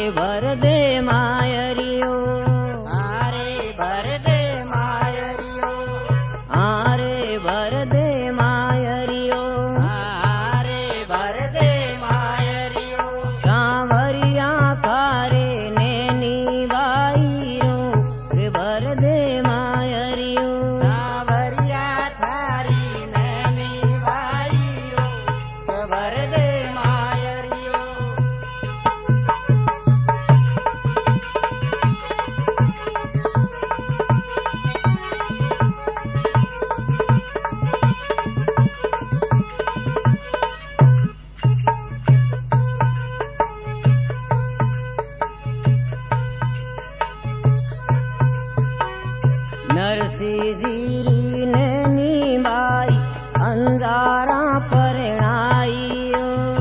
भर दे मायरियो, आरे भर दे मायरियो, आरे भर दे मायरियो, आरे भर दे मायरियो, सांवरिया थारे नैनी वाईरो के भर दे मायरियो, सांवरिया थारी नैनी वाईरो के भर दे मायरियो। नरसिंह नैनी बाई अंधारा परणाइयो,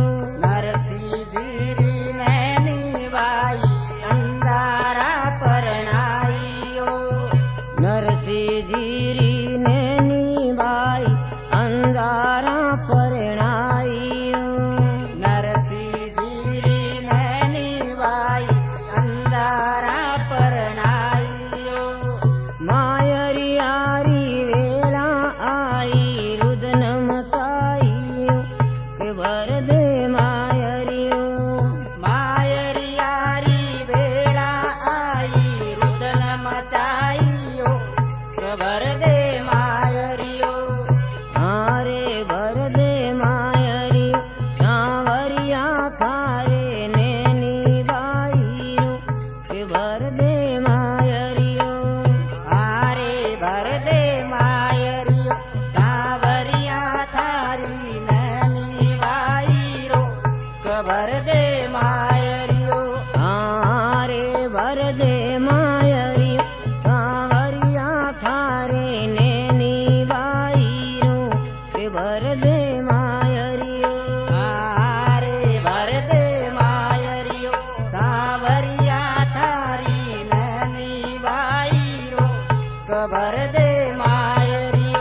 नरसिंह नैनी बाई अंधारा परणाइयो, नरसिंह नैनी बाई अंधारा परणाइयो, नरसिंह नैनी बाई अंधारा परणाइयो। मायरियारी वेला आई रुदन मताइयो के भर दे मायरियो, मायरियारी वेला आई रुदन मचाइयो के भर दे मायरियो, आरे भर दे मायरियो, सांवरिया थारे नैनी बाईयो के भर दे मायरियो, आरे भर दे मायरियो, सांवरिया थारी नैनी वाईरो के भर दे मायरियो, आरे भर दे मायरियो, सांवरिया थारे नैनी बाईरो के भर दे मायरियो, आरे भर दे मायरियो, सांवरिया थारी नैनी वाईरो के भर दे मायरियो।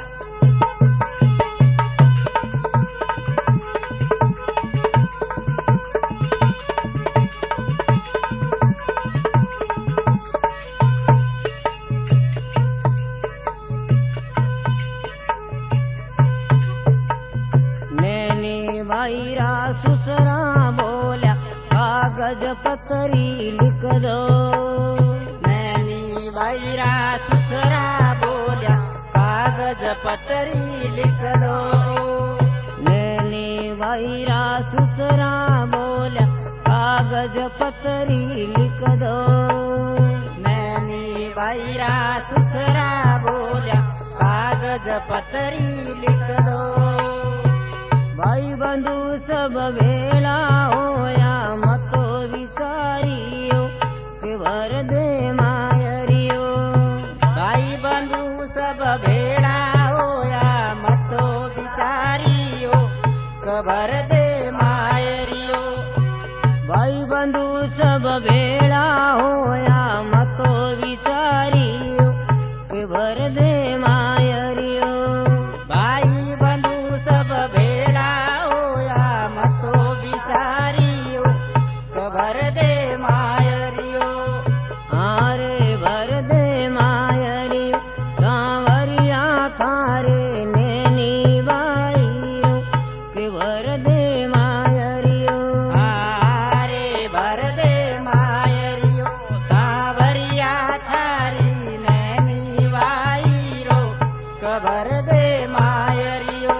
नैनी वाईरा सुसरा बोल्या कागज पतरी लिख दो, नैनी वाईरा सुसरा बोल्या कागज पतरी लिख दो, नैनी वाईरा सुसरा बोल्या कागज पतरी लिख दो, नैनी वाईरा सुसरा बोल्या कागज पतरी लिख दो, भाई बंधु सब भेला होया मतो विचारियो के भर दे मायरियो, भाई बंधु सब भेड़ा होया मतो बिचारियो के भर दे मायरियो, भाई बंधु सब भेला होया मतो विचारियो के भर दे मायरियो, भाई बंधु सब भेड़ा होया मतो बिचारियो के भर दे मायरियो, आरे भर दे मायरियो, सांवरिया थारे नैनी बाईयो के भर दे मायरियो, आरे भर दे मायरियो, सांवरिया थारी नैनी वाईरो के भर दे मायरियो।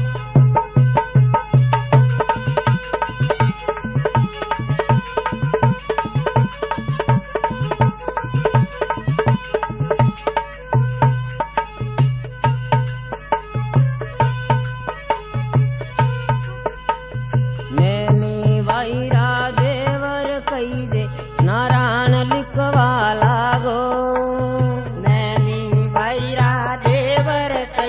नैनी वाईरा देवर कही दे नारायण लिखवा लागो, नैनी वाईरा देवर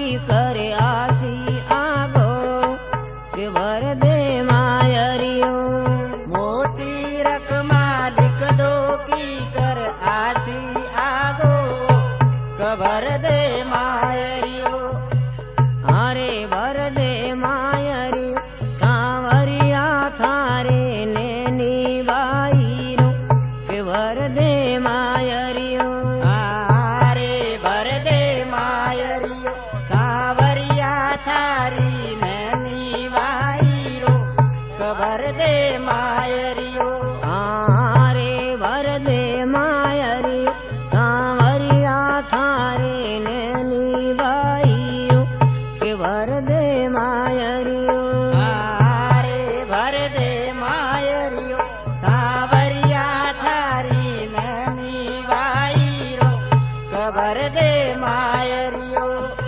करे आसी आगो के भर दे मायरियो। मोती रकमा लिख दो की कर आसी आगो कबर दे मायरियो। अरे भर दे मायरियो सांवरिया थारे नैनी बाईरो के भर दे मायरियो। अरे भर दे मायरियो सांवरिया थारी नैनी बाईरो कबर दे मायरियो। अरे भर दे मायरियो सांवरिया थारे नैनी बाईरो के भर दे मायरियो। अरे भर दे मायरियो सांवरिया थारी नैनी बाईरो कबर दे मायरियो।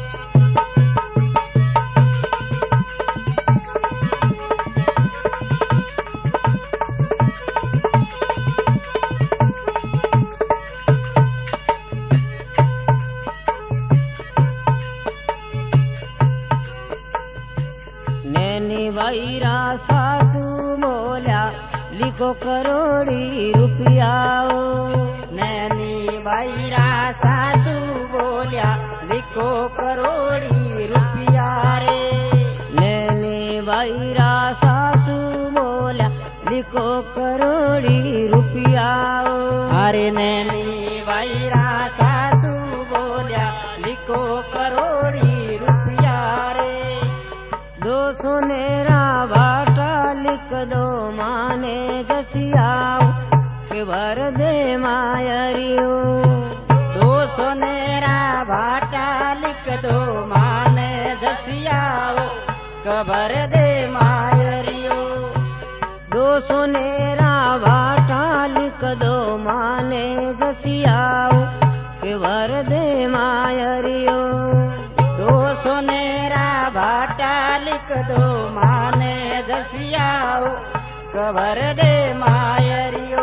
नैनी वैरा सासू बोल्या लिखो करोड़ी रुपयाओ। नैनी वैरा सासू बोल्या लिखो करोड़ी रुपया रे। नैनी वैरा सासू बोल्या लिखो करोड़ी रुपयाओ। अरे नैनी वैरा सासू बोल्या लिखो करोड़ी रुपया रे। 200 नेरा भाटा लिख दो माने जसियाओ के भर दे मायरियो। 200 नेरा भाटा लिख दो माने जसियाओ कबर दे मायरियो। 200 नेरा भाटा लिख दो माने जसियाओ के भर दे मायरियो। 200 नेरा भाटा लिख दो माने जसियाओ कबर दे मायरियो।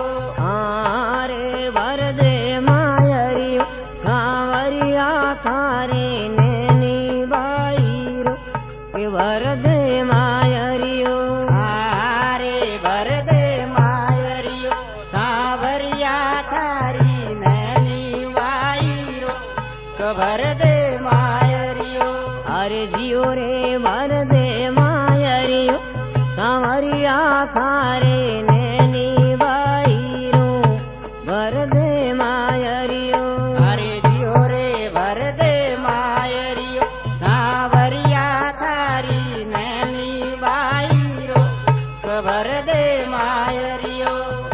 अरे भर दे मायरियो सांवरिया थारे नैनी बाईरो के भर दे मायरियो। अरे भर दे मायरियो सांवरिया थारी नैनी बाईरो कबर दे मायरियो। अरे जियो रे भर दे मायरियो सांवरिया थारे नैनी बाईरो भर दे मायरियो। अरे जियो रे भर दे मायरियो सांवरिया थारी नैनी बाईरो कबर दे मायरियो।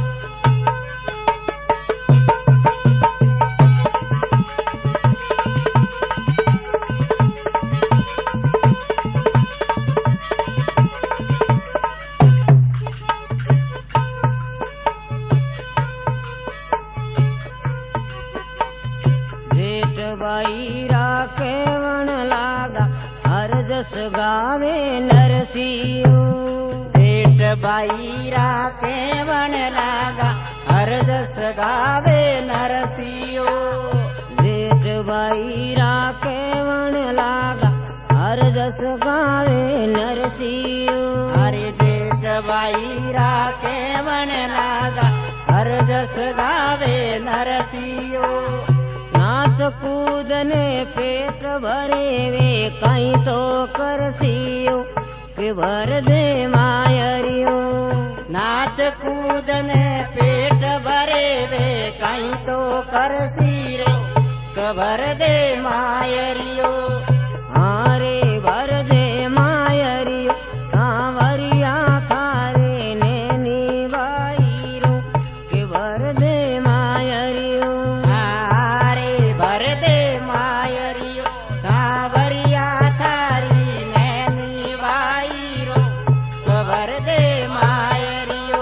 जेठ बाईरा केवण लागा हर जस गावे नरसियो। जेठ बाईरा केवण लागा हर जस गावे नरसियो। जेठ बाईरा केवण लागा हर जस गावे नरसियो। अरे जेठ बाईरा केवण लागा हर जस गावे नरसियो। नाच कूदने पेट भरे वे कहीं तो करसियो के भर दे मायरियो। नाच कूदने पेट भरे वे कहीं तो करसी रे कबर दे मायरियो। अरे भर दे मायरियो सांवरिया थारे नैनी बाईरो के भर दे मायरियो। अरे भर दे मायरियो सांवरिया थारी नैनी बाईरो कबर दे मायरियो।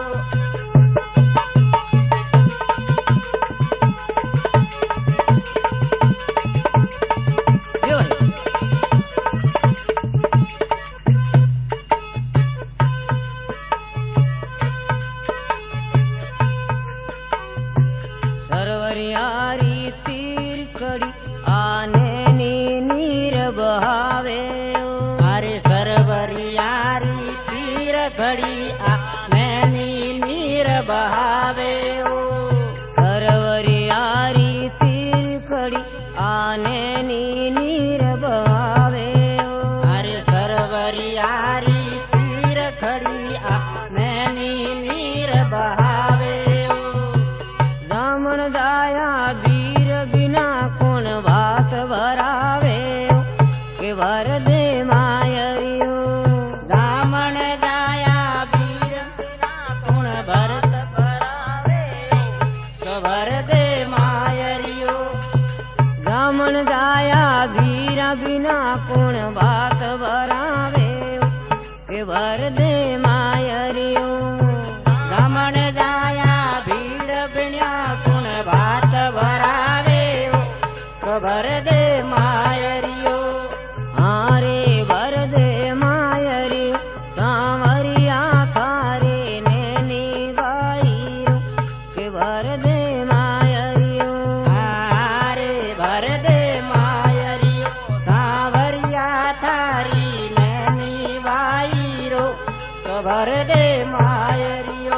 खड़ी आ नैनी नीर बहावे ओ सरवरियारी तीर खड़ी आने नीर बहावे ओ अरे सरवरियारी तीर खड़ी आ नैनी नीर बहावे ओ रामण दाया वीर बिना कौन बात भरावे ओ के भर दे मायरियो दामन दाया वीर बिना कौन भरत भरावे भर दे मायरियो रामण दाया वीर बिना कौन बात भरावे ओ के भर दे मायरियो दामन दाया वीर बिना कौन भात भरावे भर दे मायरियो आरे भर दे मायरियो सांवरिया थारे नैनी बाईरो के भर दे मायरियो आरे भर दे मायरियो सांवरिया थारी नैनी बाईरो भर दे मायरियो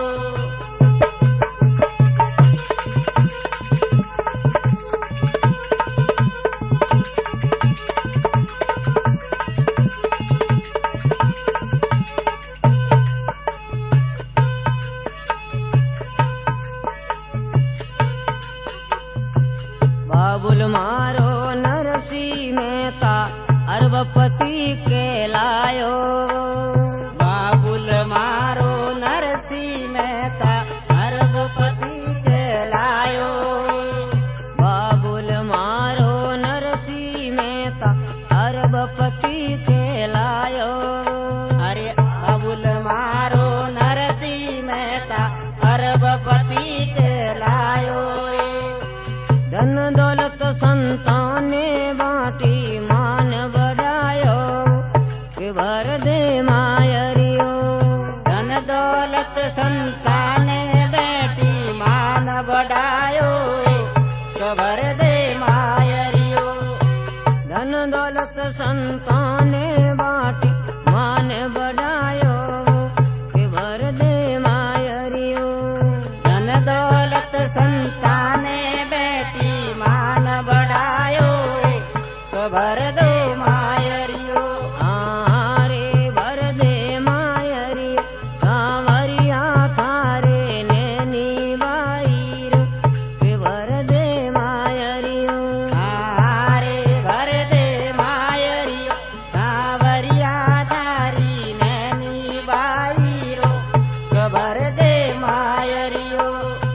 बाबुल मारो नरसिंह मेहता अरबपति के लायो बाबुल मारो नरसिंह मेहता अरबपति के लायो बाबुल मारो नरसिंह मेहता अरबपति के लायो अरे बाबुल मारो नरसिंह मेहता अरबपति के लायो धन दौलत संताने बाटी मान बढ़ायो के भर दे मायरियो धन दौलत संताने बेटी मान बढ़ायो भर दे मायरियो धन दौलत संताने बाटी मान बढ़ायो के भर दे मायरियो धन दौलत संताने बेटी मान बढ़ायो भर दो मायरियो आरे भर दे मायरियो सांवरिया थारे नैनी बाईरो के भर दे मायरियो आरे भर दे मायरियो सांवरिया थारी नैनी बाईरो भर दे मायरियो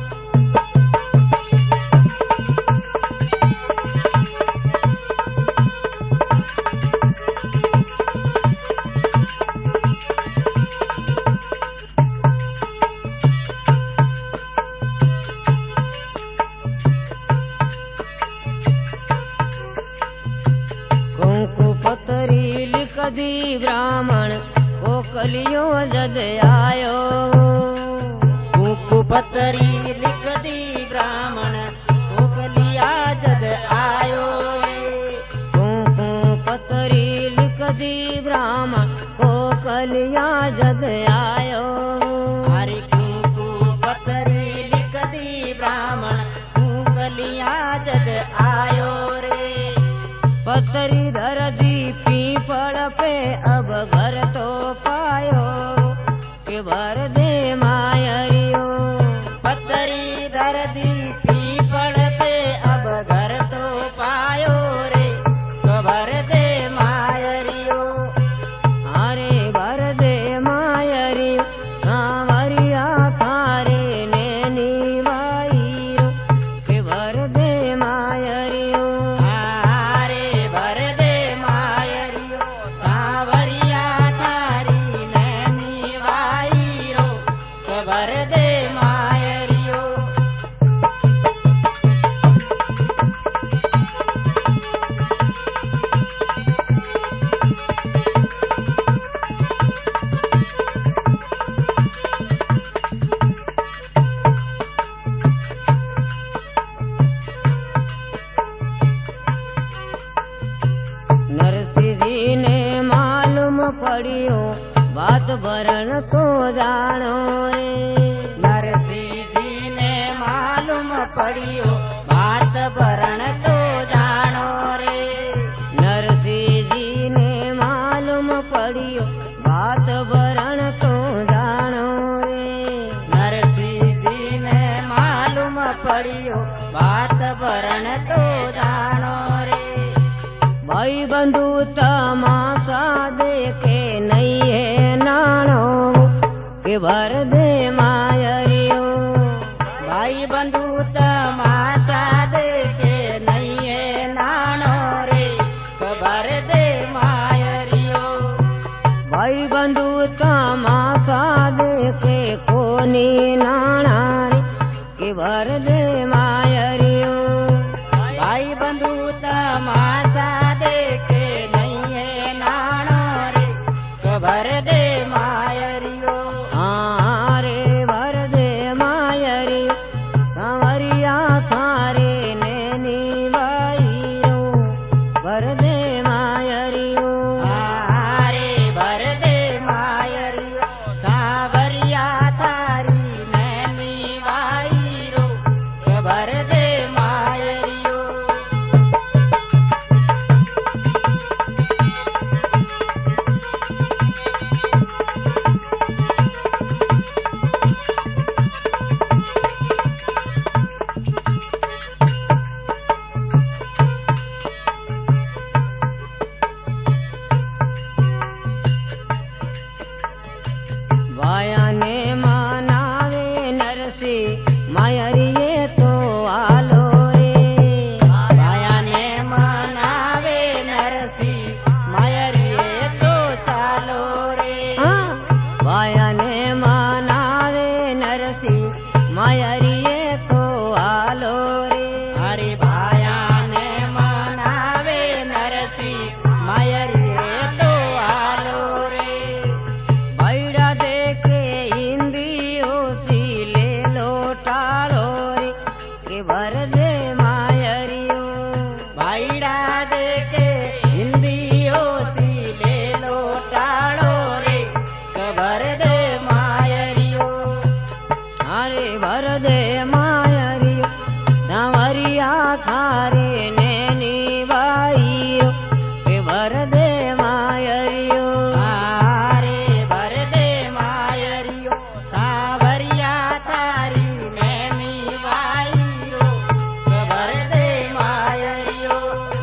कुंकु पतरी लिख दी ब्राह्मण को कलियो जद आयो कुंकु पतरी लिख दी ब्राह्मण कोकलिया जद आयो कुंकु पतरी लिख दी ब्राह्मण को कलिया जद आयो हरि कुंकु पतरी लिख दी ब्राह्मण कोकलिया जद आयो रे पतरी धर दी पीपल पे अब घर तो पायो के भर दे मायरियो पतरी धर दी पीपल पे अब घर तो पायो रे भर दे मायरियो अरे भर दे मायरियो सांवरिया थारे नैनी बाईरो के भर दे मायरियो आरे भर दे मायरियो सांवरिया थारी नैनी बाईरो भरण तो जानो रे। नरसिंह जी ने मालूम पड़ियो बात भरण तो जानो रे। नरसिंह जी ने मालूम पड़ियो बात भरण तो जानो रे। नरसिंह जी ने मालूम पड़ियो बात भरण तो जानो रे। भाई बंधु तमाशा देखे नहीं है नानो के भर दे मायरियो। भाई बंधु तमाशा देखे नहीं है नानो रे भर दे मायरियो। भाई बंधु तमाशा देखे कोनी नाना रे के भर दे मायरियो। भाई बंधु तमाशा देखे नहीं है नानो रे भर दे मायरियो। हाँ रे भर दे मायरियो सांवरिया थारे नैनी बाईयो भर दे मायरियो। रे भर दे मायरियो सांवरिया थारी नैनी बाईरो भर दे मायरियो। वाया ने मनावे नरसिंह मायरिये तो आलो रे। वाया ने मनावे नरसिंह मायरिये तो चालो रे। वाया ने मनावे नरसिंह मायरिये तो आलो रे। हरि भाया ने मनावे नरसिंह मायरिये तो आलो रे। बैरा देखे हिंदी होती ले लो टालो रे के भर दे मायरियो। भाईड़ा देखे हिंदी होती ले लो टाड़ो रे भर दे मायरियो। अरे भर दे मायरियो सांवरिया थारे नैनी बाईयो के भर दे मायरियो। रे भर दे मायरियो सांवरिया थारी नैनी बाईरो भर दे मायरियो।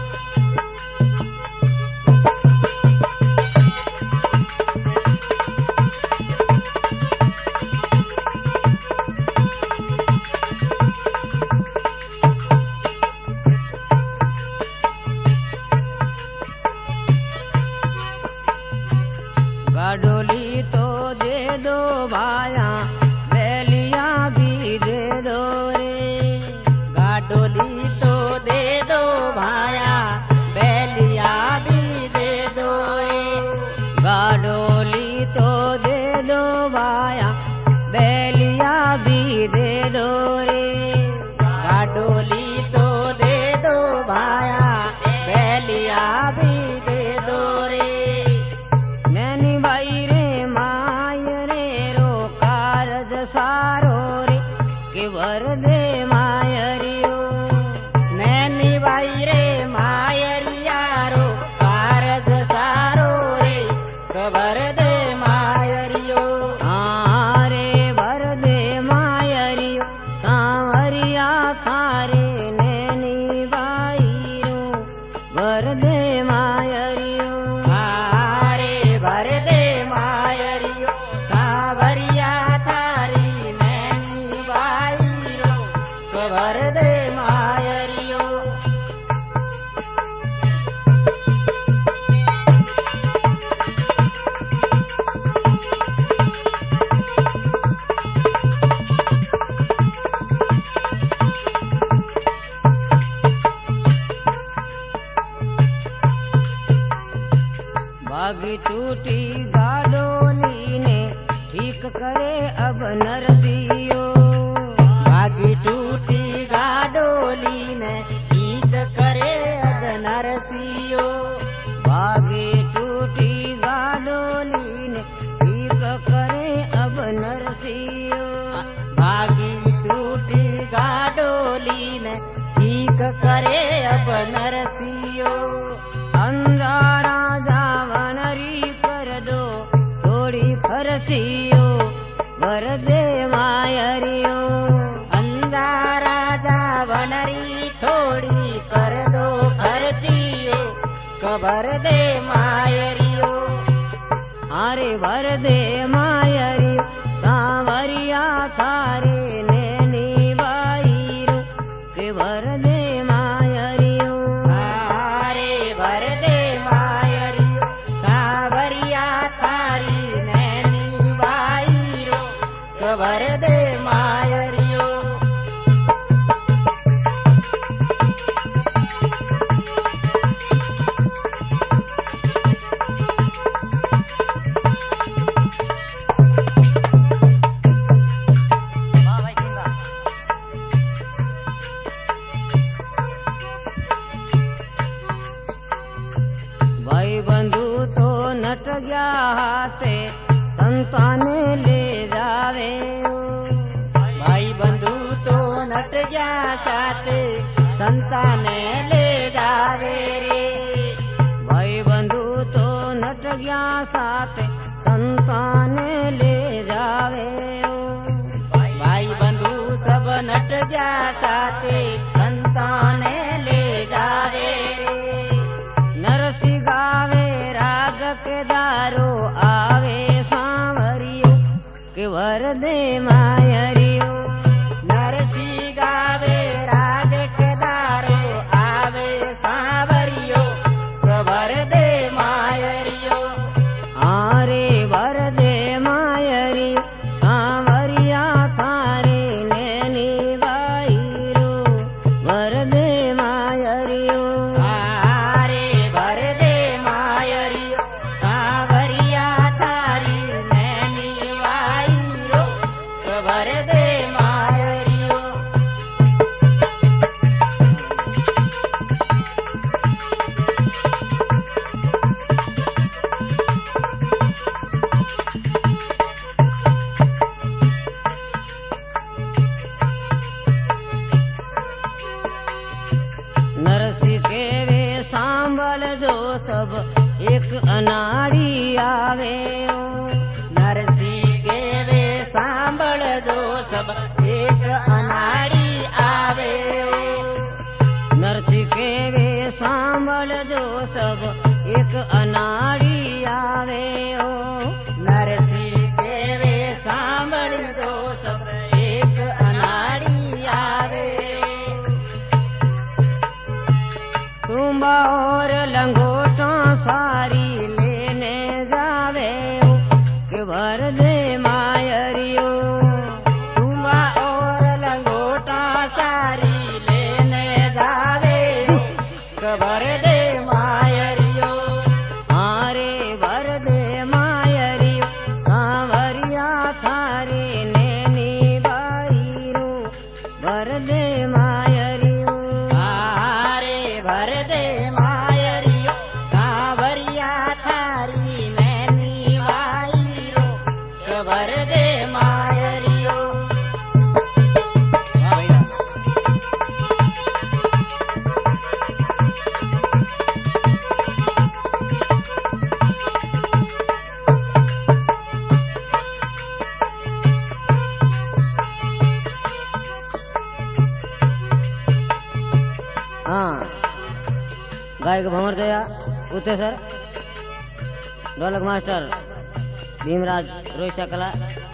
गाडोली तो दे दो भाया बेलिया भी दे दो रे। गाडोली तो दे दो भाया बैलिया भी दे दो रे। गाडोली तो दे दो भाया बेलिया भी दे दो रे। गाडोली तो दे दो भाया बैलिया भी दे दो रे। नैनी बाई रे माय रे रो कारज सारो रे के भर दे मायरियो। नैनी बाई रे मायरिया रो कारज सारो रे भर दे मायरियो। हाँ रे भर दे मायरियो सांवरिया थारे नैनी बाईरो भर दे मायरियो। रे भर दे मायरियो सांवरिया थारी नैनी बाईरो भर दे मायरियो। बागी टूटी गाडोली ने ठीक करे अब नरसियो। बागी टूटी गाडोली ने ठीक करे अब नरसियो। बागी टूटी गाडोली ने ठीक नरसियो भागी टूटी गाडोली ने ठीक करे अब नरसियो अंधारा जावनरी कर दो थोड़ी फरसियो वर दे मायरियो अंधारा जावनरी थोड़ी कर दो खरतियो कबर दे मायरियो अरे भर दे मायरियो सांवरिया थारे नैनी बाईरो के भर दे मायरियो अरे भर दे मायरियो सांवरिया थारी नैनी बाईरो कबर दे मायरियो भाई बंधु तो नट गया हाथे संताने ले जावे भाई बंधु तो नट गया साथे संताने ले जावे रे भाई बंधु तो नट गया साथे संताने ले जावे भाई बंधु सब नट गया साथे संताने ले जावे रे नरसी गावे राग के दारो आवे सांवरियो के भर दे मायरियो नरसी गावे राग के दारो आवे सांवरियो कबर दे मायरियो आरे भर दे मायरियो सांवरिया थारे नैनी बाईरो भर दे मायरियो आरे भर दे मायरियो सांवरिया थारी नैनी बाईरो कबर दे मायरियो नरसी के वे सांभल जो सब एक अनाड़ी आवे नरसी के वे सांभल दो सब एक अनाड़ी आवे नरसी के वे सांभल जो सब एक अनाड़ी आवे नरसी के वे सांभल दो सब एक अनाड़ी आवे तुम और लंगोटा सारी लेने जावे के भर दे मायरियो तुमा और लंगोटा सारी लेने जावे कबर दे मायरियो आरे भर दे मायरियो सांवरिया थारे नैनी बाईरो भर दे मायरियो आरे भर दे मायरियो सांवरिया थारी नैनी बाईरो कबर दे मायरियो हाँ गायक भंवर दया उते सर ढोलक मास्टर भीमराज रोहित कला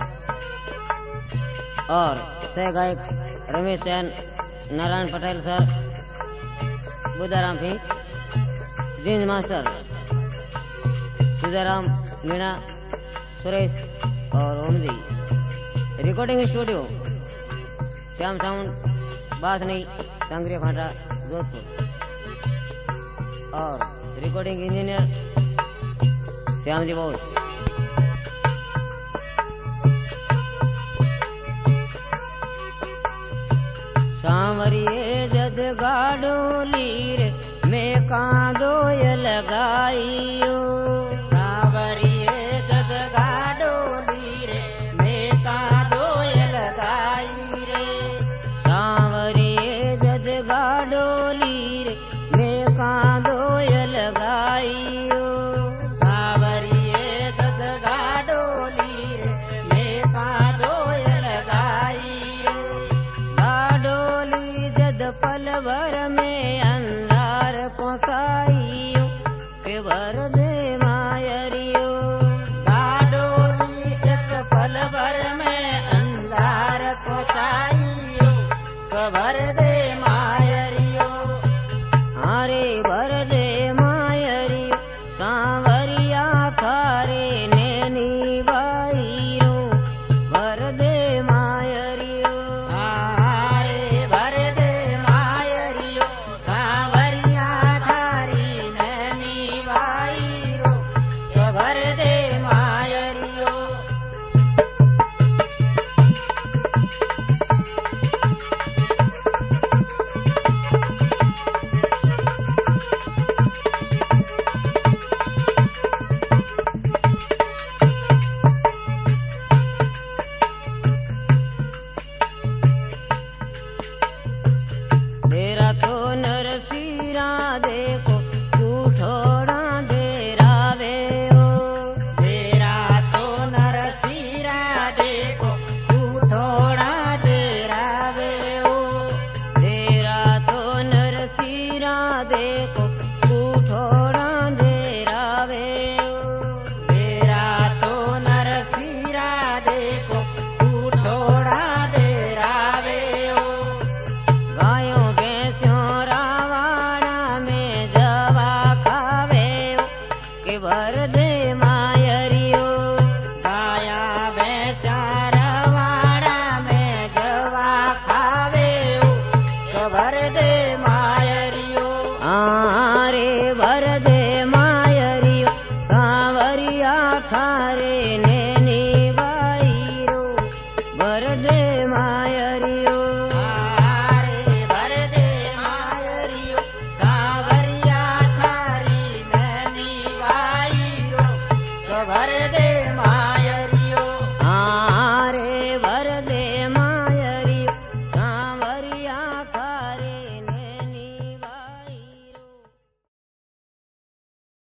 और सह गायक रमेश चैन नारायण पटेल सर बुद्धाराम फिंक जींस मास्टर सीताराम मीणा सुरेश और Om ji recording studio Shyam sound Basni Sangariya Phata Jodhpur और रिकॉर्डिंग इंजीनियर श्याम जी बोस।